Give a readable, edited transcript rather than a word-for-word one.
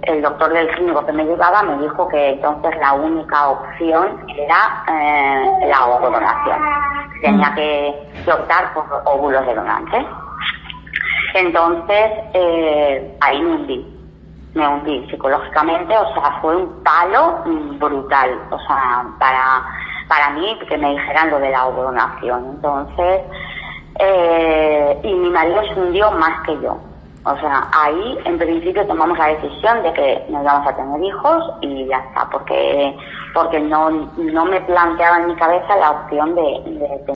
el doctor del clínico que me llevaba me dijo que entonces la única opción era la ovodonación. Tenía que optar por óvulos de donante. Entonces, ahí me hundí psicológicamente, o sea, fue un palo brutal, o sea, para mí que me dijeran lo de la ovodonación. Entonces, y mi marido se hundió más que yo. O sea, ahí en principio tomamos la decisión de que nos íbamos a tener hijos y ya está, porque no me planteaba en mi cabeza la opción de tener